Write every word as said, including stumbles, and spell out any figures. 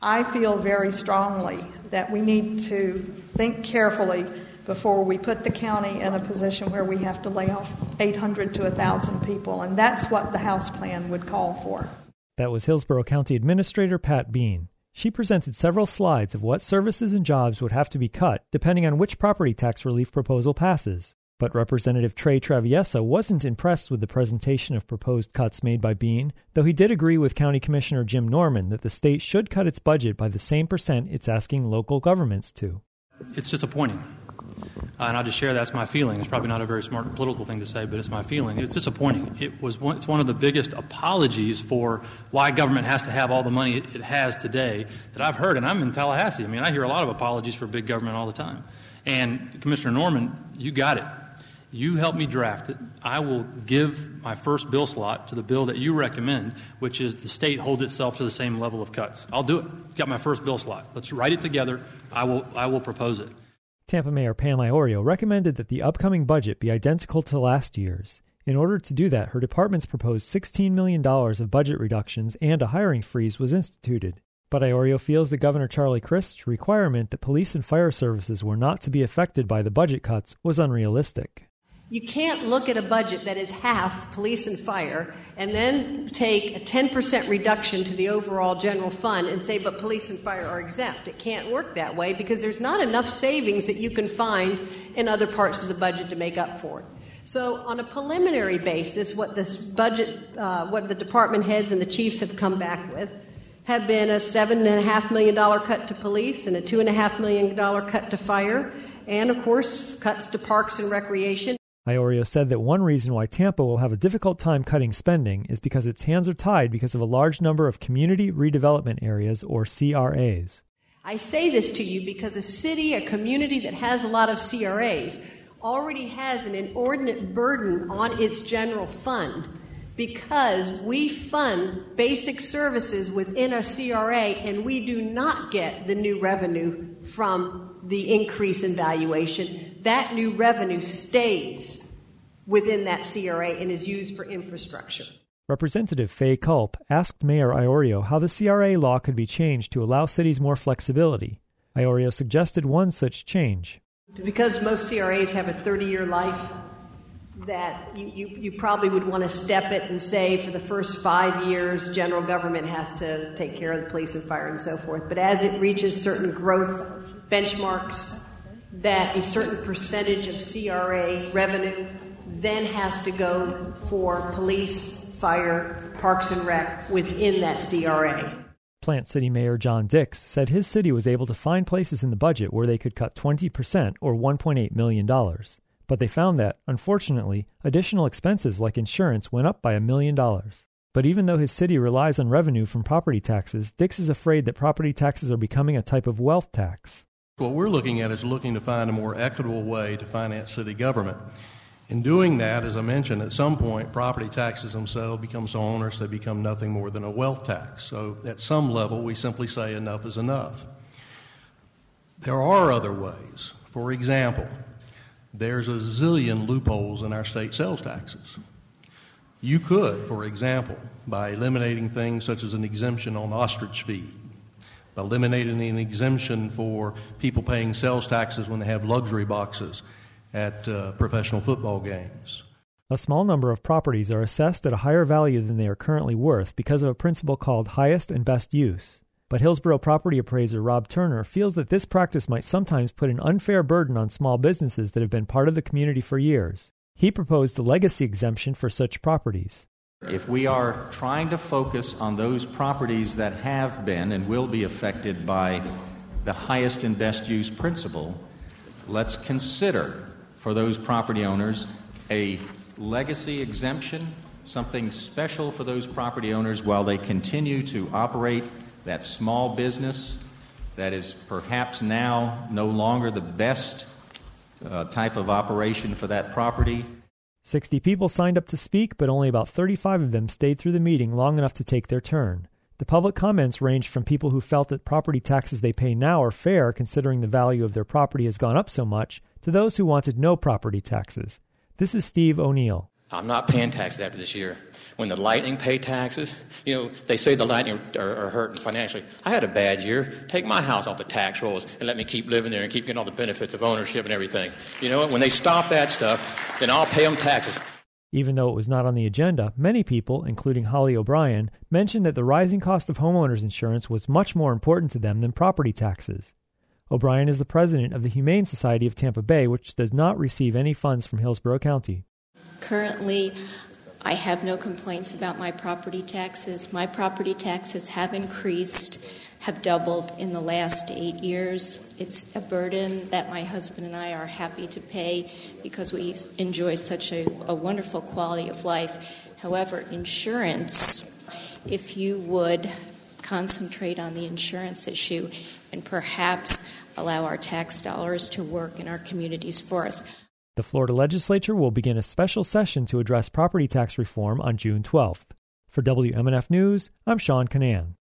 I feel very strongly that we need to think carefully before we put the county in a position where we have to lay off eight hundred to one thousand people, and that's what the House plan would call for. That was Hillsborough County Administrator Pat Bean. She presented several slides of what services and jobs would have to be cut depending on which property tax relief proposal passes. But Representative Trey Traviesa wasn't impressed with the presentation of proposed cuts made by Bean, though he did agree with County Commissioner Jim Norman that the state should cut its budget by the same percent it's asking local governments to. It's disappointing. Uh, and I'll just share that's my feeling. It's probably not a very smart political thing to say, but it's my feeling. It's disappointing. It was one, it's one of the biggest apologies for why government has to have all the money it, it has today that I've heard. And I'm in Tallahassee. I mean, I hear a lot of apologies for big government all the time. And Commissioner Norman, you got it. You helped me draft it. I will give my first bill slot to the bill that you recommend, which is the state hold itself to the same level of cuts. I'll do it. You got my first bill slot. Let's write it together. I will I will propose it. Tampa Mayor Pam Iorio recommended that the upcoming budget be identical to last year's. In order to do that, her department's proposed sixteen million dollars of budget reductions and a hiring freeze was instituted. But Iorio feels that Governor Charlie Crist's requirement that police and fire services were not to be affected by the budget cuts was unrealistic. You can't look at a budget that is half police and fire and then take a ten percent reduction to the overall general fund and say, but police and fire are exempt. It can't work that way because there's not enough savings that you can find in other parts of the budget to make up for it. So on a preliminary basis, what this budget, uh, what the department heads and the chiefs have come back with have been a seven point five million dollars cut to police and a two point five million dollars cut to fire, and, of course, cuts to parks and recreation. Iorio said that one reason why Tampa will have a difficult time cutting spending is because its hands are tied because of a large number of community redevelopment areas, or C R As. I say this to you because a city, a community that has a lot of C R As already has an inordinate burden on its general fund because we fund basic services within a C R A and we do not get the new revenue from the increase in valuation. That new revenue stays within that C R A and is used for infrastructure. Representative Faye Culp asked Mayor Iorio how the C R A law could be changed to allow cities more flexibility. Iorio suggested one such change. Because most C R As have a thirty-year life, that you, you, you probably would want to step it and say for the first five years, general government has to take care of the police and fire and so forth. But as it reaches certain growth benchmarks, that a certain percentage of C R A revenue then has to go for police, fire, parks and rec within that C R A. Plant City Mayor John Dix said his city was able to find places in the budget where they could cut twenty percent or one point eight million dollars. But they found that, unfortunately, additional expenses like insurance went up by a million dollars. But even though his city relies on revenue from property taxes, Dix is afraid that property taxes are becoming a type of wealth tax. What we're looking at is looking to find a more equitable way to finance city government. In doing that, as I mentioned, at some point, property taxes themselves become so onerous they become nothing more than a wealth tax. So at some level, we simply say enough is enough. There are other ways. For example, there's a zillion loopholes in our state sales taxes. You could, for example, by eliminating things such as an exemption on ostrich feed, by eliminating an exemption for people paying sales taxes when they have luxury boxes at uh, professional football games. A small number of properties are assessed at a higher value than they are currently worth because of a principle called highest and best use. But Hillsborough property appraiser Rob Turner feels that this practice might sometimes put an unfair burden on small businesses that have been part of the community for years. He proposed a legacy exemption for such properties. If we are trying to focus on those properties that have been and will be affected by the highest and best use principle, let's consider for those property owners a legacy exemption, something special for those property owners while they continue to operate that small business that is perhaps now no longer the best uh, type of operation for that property. Sixty people signed up to speak, but only about thirty-five of them stayed through the meeting long enough to take their turn. The public comments ranged from people who felt that property taxes they pay now are fair considering the value of their property has gone up so much, to those who wanted no property taxes. This is Steve O'Neill. I'm not paying taxes after this year. When the Lightning pay taxes, you know, they say the Lightning are, are hurting financially. I had a bad year. Take my house off the tax rolls and let me keep living there and keep getting all the benefits of ownership and everything. You know, when they stop that stuff, then I'll pay them taxes. Even though it was not on the agenda, many people, including Holly O'Brien, mentioned that the rising cost of homeowners insurance was much more important to them than property taxes. O'Brien is the president of the Humane Society of Tampa Bay, which does not receive any funds from Hillsborough County. Currently, I have no complaints about my property taxes. My property taxes have increased, have doubled in the last eight years. It's a burden that my husband and I are happy to pay because we enjoy such a, a wonderful quality of life. However, insurance, if you would concentrate on the insurance issue and perhaps allow our tax dollars to work in our communities for us. The Florida legislature will begin a special session to address property tax reform on June twelfth. For W M N F News, I'm Sean Canan.